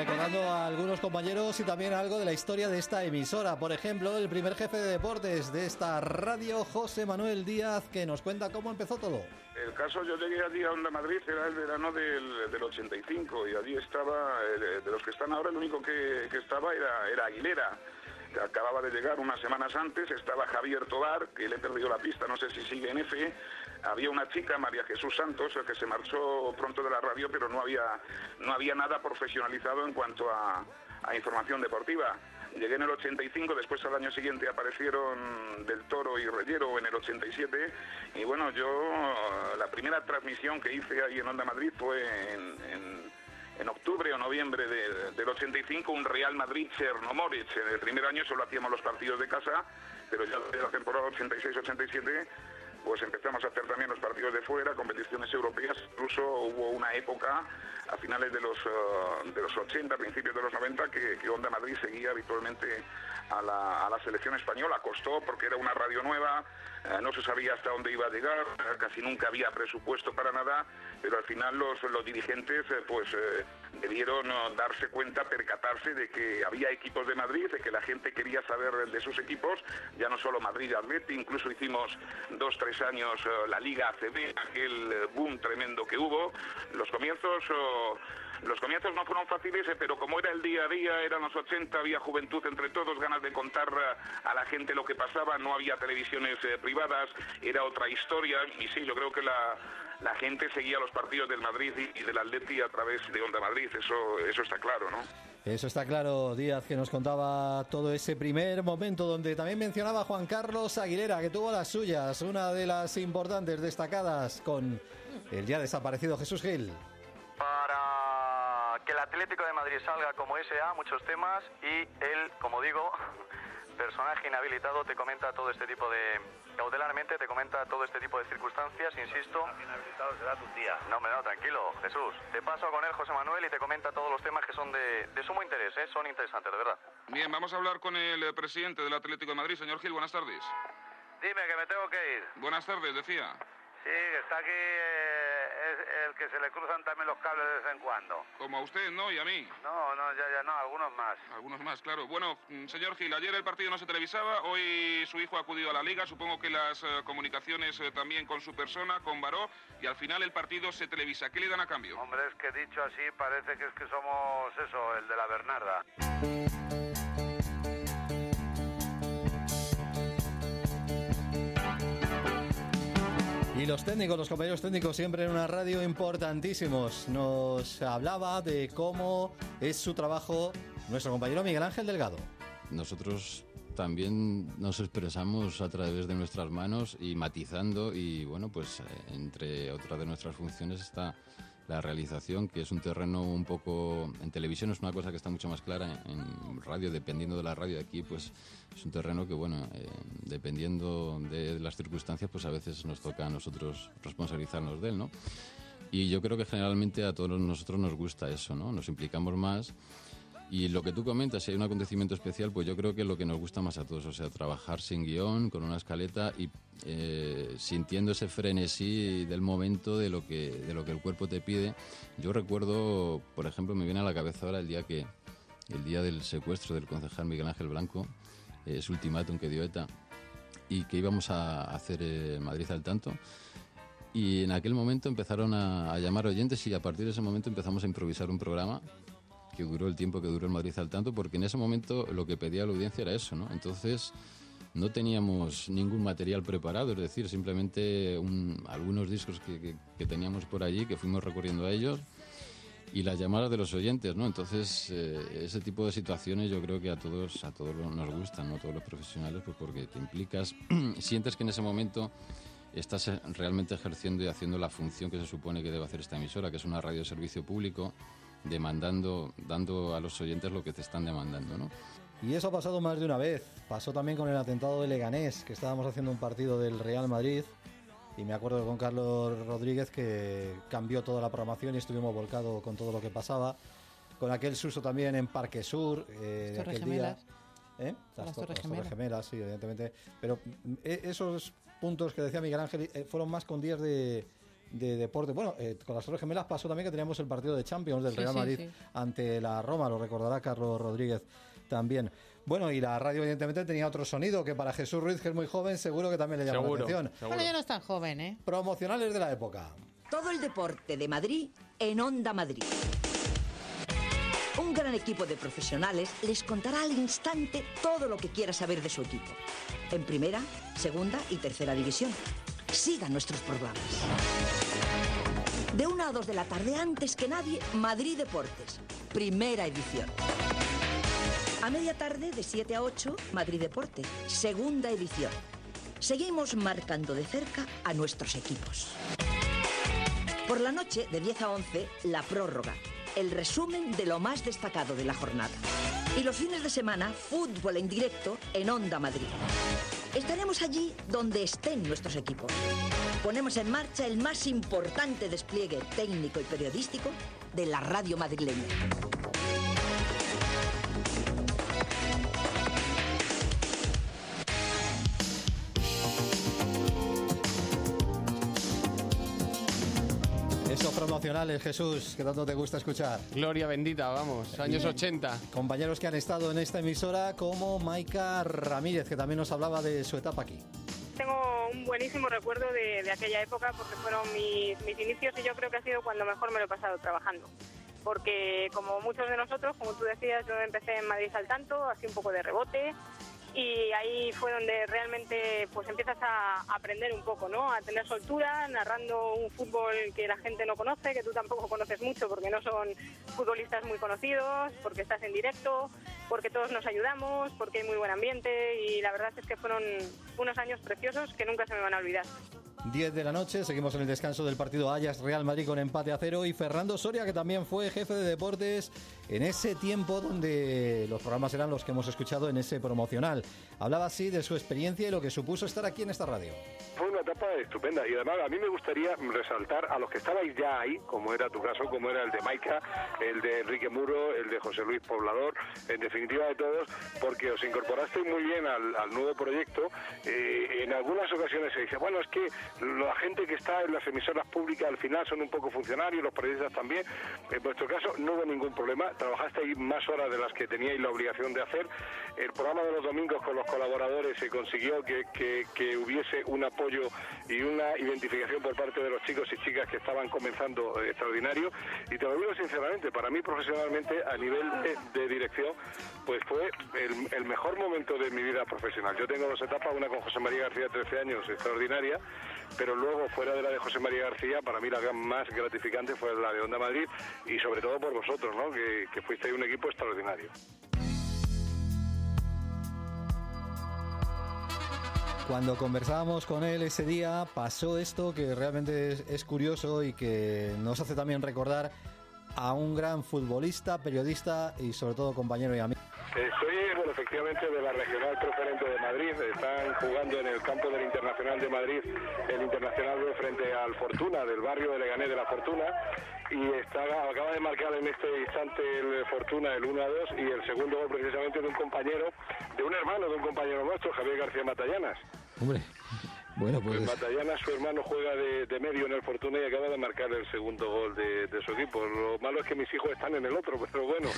recordando a algunos compañeros y también algo de la historia de esta emisora. Por ejemplo, el primer jefe de deportes de esta radio, José Manuel Díaz, que nos cuenta cómo empezó todo. El caso, yo llegué allí a Onda Madrid, era el verano del 85, y allí estaba, de los que están ahora, el único que estaba era Aguilera. Acababa de llegar unas semanas antes, estaba Javier Tobar, que le he perdido la pista, no sé si sigue en F. Había una chica, María Jesús Santos, que se marchó pronto de la radio, pero no había nada profesionalizado en cuanto a información deportiva. Llegué en el 85, después al año siguiente aparecieron Del Toro y Reyero en el 87, y bueno, yo la primera transmisión que hice ahí en Onda Madrid fue en octubre o noviembre del 85, un Real Madrid-Chernomorets. En el primer año solo hacíamos los partidos de casa, pero ya desde la temporada 86-87 pues empezamos a hacer también los partidos de fuera, competiciones europeas. Incluso hubo una época a finales de los 80, principios de los 90, que Onda Madrid seguía habitualmente a la selección española. Costó porque era una radio nueva, no se sabía hasta dónde iba a llegar, casi nunca había presupuesto para nada, pero al final los dirigentes debieron darse cuenta, percatarse de que había equipos de Madrid, de que la gente quería saber de sus equipos, ya no solo Madrid y Atleti, incluso hicimos 2-3 años la Liga ACB, aquel boom tremendo que hubo. Los comienzos no fueron fáciles, pero como era el día a día, eran los 80, había juventud entre todos, ganas de contar a la gente lo que pasaba, no había televisiones privadas, era otra historia, y sí, yo creo que la gente seguía los partidos del Madrid y del Atleti a través de Onda Madrid, eso está claro, ¿no? Eso está claro, Díaz, que nos contaba todo ese primer momento donde también mencionaba Juan Carlos Aguilera, que tuvo las suyas, una de las importantes destacadas con el ya desaparecido Jesús Gil. Para que el Atlético de Madrid salga como SA, muchos temas, y él, como digo, personaje inhabilitado, te comenta todo este tipo de... cautelarmente te comenta todo este tipo de circunstancias, insisto. Inhabilitado será tu tía. No, hombre, no, tranquilo, Jesús. Te paso con él, José Manuel, y te comenta todos los temas que son de sumo interés, son interesantes, de verdad. Bien, vamos a hablar con el presidente del Atlético de Madrid, señor Gil, buenas tardes. Dime, que me tengo que ir. Buenas tardes, decía. Sí, que está aquí es el que se le cruzan también los cables de vez en cuando. Como a usted, ¿no? Y a mí. No, ya no, algunos más. Algunos más, claro. Bueno, señor Gil, ayer el partido no se televisaba, hoy su hijo ha acudido a la Liga, supongo que las comunicaciones también con su persona, con Baró, y al final el partido se televisa. ¿Qué le dan a cambio? Hombre, es que dicho así parece que es que somos eso, el de la Bernarda. Y los técnicos, los compañeros técnicos, siempre en una radio importantísimos. Nos hablaba de cómo es su trabajo nuestro compañero Miguel Ángel Delgado. Nosotros también nos expresamos a través de nuestras manos y matizando, y bueno, pues entre otras de nuestras funciones está la realización, que es un terreno un poco... En televisión es una cosa que está mucho más clara, en radio, dependiendo de la radio, aquí pues es un terreno que, bueno, dependiendo de las circunstancias, pues a veces nos toca a nosotros responsabilizarnos de él, ¿no? Y yo creo que generalmente a todos nosotros nos gusta eso, ¿no? Nos implicamos más. Y lo que tú comentas, si hay un acontecimiento especial, pues yo creo que es lo que nos gusta más a todos, o sea, trabajar sin guión, con una escaleta y sintiendo ese frenesí del momento, de lo que el cuerpo te pide. Yo recuerdo, por ejemplo, me viene a la cabeza ahora el día del secuestro del concejal Miguel Ángel Blanco, ese ultimátum que dio ETA, y que íbamos a hacer Madrid al tanto. Y en aquel momento empezaron a llamar oyentes, y a partir de ese momento empezamos a improvisar un programa que duró el tiempo que duró el Madrid al tanto, porque en ese momento lo que pedía la audiencia era eso, ¿no? Entonces no teníamos ningún material preparado, es decir, simplemente algunos discos que teníamos por allí, que fuimos recorriendo a ellos, y las llamadas de los oyentes, ¿no? Entonces ese tipo de situaciones yo creo que a todos nos gustan, ¿no? Todos los profesionales, pues porque te implicas, sientes que en ese momento estás realmente ejerciendo y haciendo la función que se supone que debe hacer esta emisora, que es una radio de servicio público, dando a los oyentes lo que te están demandando, ¿no? Y eso ha pasado más de una vez. Pasó también con el atentado de Leganés, que estábamos haciendo un partido del Real Madrid, y me acuerdo con Carlos Rodríguez que cambió toda la programación y estuvimos volcados con todo lo que pasaba, con aquel susto también en Parque Sur de aquel día. Las Torres Gemelas, sí, evidentemente. Pero esos puntos que decía Miguel Ángel fueron más con días de de deporte. Bueno, con las Torres Gemelas pasó también que teníamos el partido de Champions del Real Madrid ante la Roma, lo recordará Carlos Rodríguez también. Bueno, y la radio evidentemente tenía otro sonido que para Jesús Ruiz, que es muy joven, seguro que también le llama la atención. Bueno, ya no es tan joven, ¿eh? Promocionales de la época. Todo el deporte de Madrid en Onda Madrid. Un gran equipo de profesionales les contará al instante todo lo que quiera saber de su equipo. En primera, segunda y tercera división. Sigan nuestros programas. De 1 a 2 de la tarde, antes que nadie, Madrid Deportes, primera edición. A media tarde, de 7 a 8, Madrid Deporte, segunda edición. Seguimos marcando de cerca a nuestros equipos. Por la noche, de 10 a 11, la prórroga, el resumen de lo más destacado de la jornada. Y los fines de semana, fútbol en directo en Onda Madrid. Estaremos allí donde estén nuestros equipos. Ponemos en marcha el más importante despliegue técnico y periodístico de la radio madrileña. Esos promocionales, Jesús, que tanto te gusta escuchar. Gloria bendita, vamos, años 80. Compañeros que han estado en esta emisora como Maika Ramírez, que también nos hablaba de su etapa aquí. Tengo un buenísimo recuerdo de aquella época porque fueron mis inicios y yo creo que ha sido cuando mejor me lo he pasado trabajando. Porque como muchos de nosotros, como tú decías, yo empecé en Madrid al tanto, así un poco de rebote. Y ahí fue donde realmente pues empiezas a aprender un poco, ¿no? A tener soltura, narrando un fútbol que la gente no conoce, que tú tampoco conoces mucho porque no son futbolistas muy conocidos, porque estás en directo, porque todos nos ayudamos, porque hay muy buen ambiente y la verdad es que fueron unos años preciosos que nunca se me van a olvidar. 10 de la noche, seguimos en el descanso del partido Ajax-Real Madrid con empate a 0 y Fernando Soria, que también fue jefe de deportes en ese tiempo donde los programas eran los que hemos escuchado en ese promocional. Hablaba así de su experiencia y lo que supuso estar aquí en esta radio. Fue una etapa estupenda y además a mí me gustaría resaltar a los que estabais ya ahí, como era tu caso, como era el de Maika, el de Enrique Muro, el de José Luis Poblador, en definitiva de todos, porque os incorporasteis muy bien al nuevo proyecto. En algunas ocasiones se dice, bueno, es que la gente que está en las emisoras públicas al final son un poco funcionarios, los periodistas también. En vuestro caso no hubo ningún problema, trabajasteis más horas de las que teníais la obligación de hacer. El programa de los domingos con los colaboradores se consiguió que hubiese un apoyo y una identificación por parte de los chicos y chicas que estaban comenzando extraordinario. Y te lo digo sinceramente, para mí profesionalmente a nivel de dirección, pues fue el mejor momento de mi vida profesional. Yo tengo 2 etapas, una con José María García, 13 años, extraordinaria, pero luego fuera de la de José María García, para mí la más gratificante fue la de Onda Madrid y sobre todo por vosotros, ¿no? Que fuisteis un equipo extraordinario. Cuando conversábamos con él ese día pasó esto que realmente es curioso y que nos hace también recordar a un gran futbolista, periodista y sobre todo compañero y amigo. Estoy, bueno, efectivamente de la regional preferente de Madrid. Están jugando en el campo del Internacional de Madrid, el Internacional frente al Fortuna, del barrio de Leganés de la Fortuna, y acaba de marcar en este instante el Fortuna el 1-2 y el segundo gol precisamente de un compañero, de un hermano de un compañero nuestro, Javier García Matallanas. Hombre, bueno, pues Matallanas, su hermano, juega de medio en el Fortuna y acaba de marcar el segundo gol de su equipo. Lo malo es que mis hijos están en el otro, pero bueno,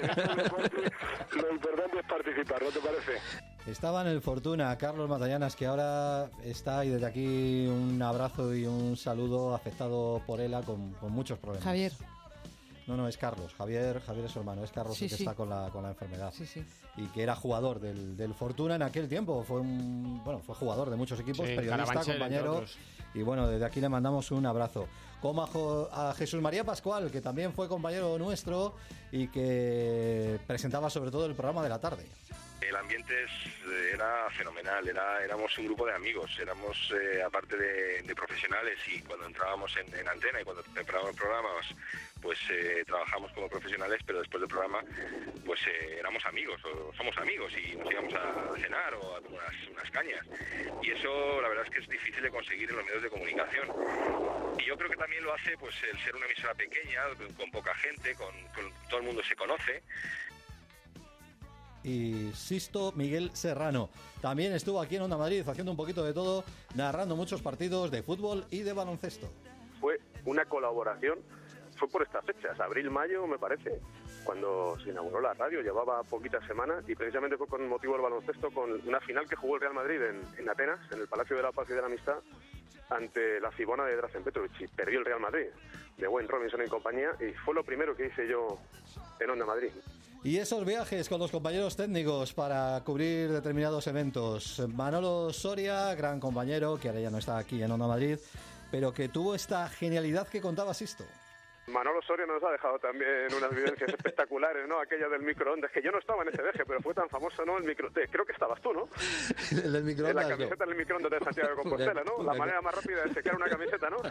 lo importante es participar, ¿no te parece? Estaba en el Fortuna Carlos Matallanas, que ahora está, y desde aquí un abrazo y un saludo, afectado por ELA con muchos problemas. Javier. No, es Carlos. Javier es su hermano. Es Carlos el que está con la enfermedad. Sí. Y que era jugador del Fortuna en aquel tiempo. Fue fue jugador de muchos equipos, periodista, compañero. Y bueno, desde aquí le mandamos un abrazo. Como a Jesús María Pascual, que también fue compañero nuestro y que presentaba sobre todo el programa de la tarde. El ambiente era fenomenal, éramos un grupo de amigos, éramos aparte de profesionales, y cuando entrábamos en antena y cuando preparábamos programas, pues trabajamos como profesionales, pero después del programa pues éramos amigos, o somos amigos, y nos íbamos a cenar o a tomar unas cañas, y eso la verdad es que es difícil de conseguir en los medios de comunicación. Y yo creo que también lo hace pues el ser una emisora pequeña, con poca gente, con todo el mundo se conoce. Y Sisto Miguel Serrano también estuvo aquí en Onda Madrid haciendo un poquito de todo, narrando muchos partidos de fútbol y de baloncesto. una colaboración, fue por estas fechas, abril-mayo me parece, cuando se inauguró la radio, llevaba poquitas semanas y precisamente fue con motivo del baloncesto, con una final que jugó el Real Madrid en Atenas, en el Palacio de la Paz y de la Amistad, ante la Cibona de Drazen Petrovic, y perdió el Real Madrid, de Wayne Robinson y compañía, y fue lo primero que hice yo en Onda Madrid. Y esos viajes con los compañeros técnicos para cubrir determinados eventos. Manolo Soria, gran compañero, que ahora ya no está aquí en Onda Madrid, pero que tuvo esta genialidad que contaba Sisto. Manolo Soria nos ha dejado también unas vivencias espectaculares, ¿no? Aquella del microondas, que yo no estaba en ese viaje, pero fue tan famoso, ¿no? Creo que estabas tú, ¿no? El del microondas. En la camiseta del microondas de Santiago de Compostela, ¿no? La manera más rápida de secar una camiseta, ¿no?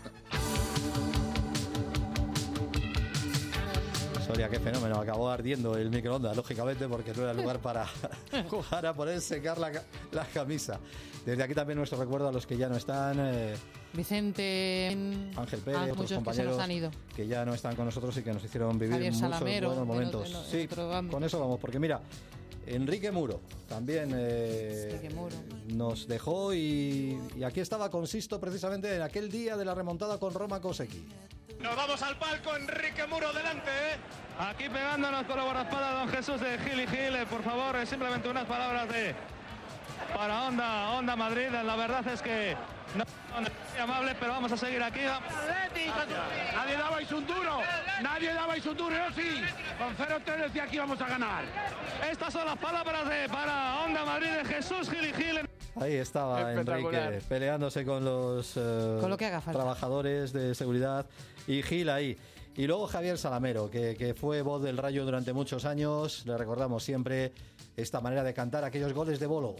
Soria, qué fenómeno. Acabó ardiendo el microondas, lógicamente, porque no era el lugar para jugar a poder secar la camisa. Desde aquí también nuestro recuerdo a los que ya no están. Vicente, Ángel Pérez, otros compañeros que ya no están con nosotros y que nos hicieron vivir Javier muchos Salamero, buenos momentos. Sí, con eso vamos, porque mira, Enrique Muro también nos dejó y aquí estaba con Sisto precisamente en aquel día de la remontada con Roma Koseki. Nos vamos al palco, Enrique Muro delante, aquí pegándonos con la guardaespaldas don Jesús de Gil y Gil, por favor, simplemente unas palabras para Onda Madrid. La verdad es que no es muy amable, pero vamos a seguir aquí. Nadie dabais un duro, yo sí. Con 0-3 decía que íbamos a ganar. Estas son las palabras para Onda Madrid de Jesús Gil y Gil. Ahí estaba Enrique peleándose con los con lo que haga falta. Trabajadores de seguridad y Gil ahí. Y luego Javier Salamero, que fue voz del Rayo durante muchos años. Le recordamos siempre esta manera de cantar aquellos goles de Bolo.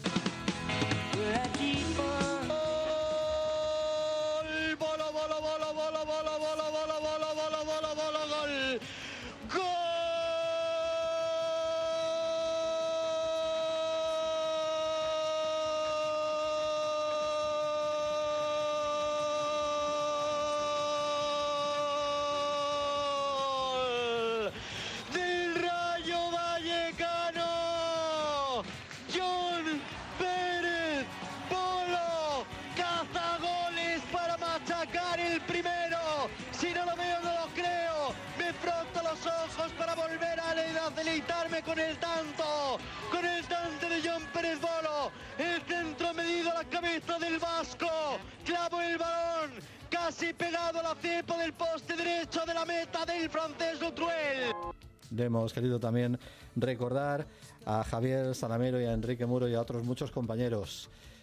Con el tanto de John Pérez Bolo, el centro medido a la cabeza del vasco, clavó el balón, casi pegado a la cepa del poste derecho de la meta del francés Lutruel. Hemos querido también recordar a Javier Salamero y a Enrique Muro y a otros muchos compañeros.